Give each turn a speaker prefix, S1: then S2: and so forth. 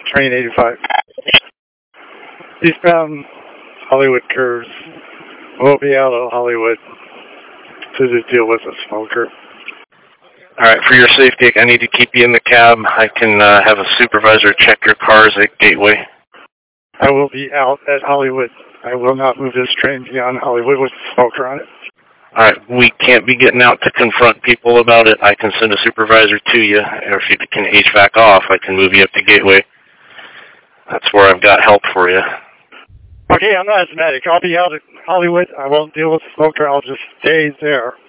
S1: train 85. Eastbound Hollywood curves. We'll be out of Hollywood to deal with a smoker.
S2: Alright, for your safety, I need to keep you in the cab. I can have a supervisor check your cars at Gateway.
S1: I will be out at Hollywood. I will not move this train beyond Hollywood with a smoker on it.
S2: Alright, we can't be getting out to confront people about it. I can send a supervisor to you, or if you can HVAC off, I can move you up to Gateway. That's where I've got help for you.
S1: Okay, I'm not asthmatic. I'll be out at Hollywood. I won't deal with the smoker. I'll just stay there.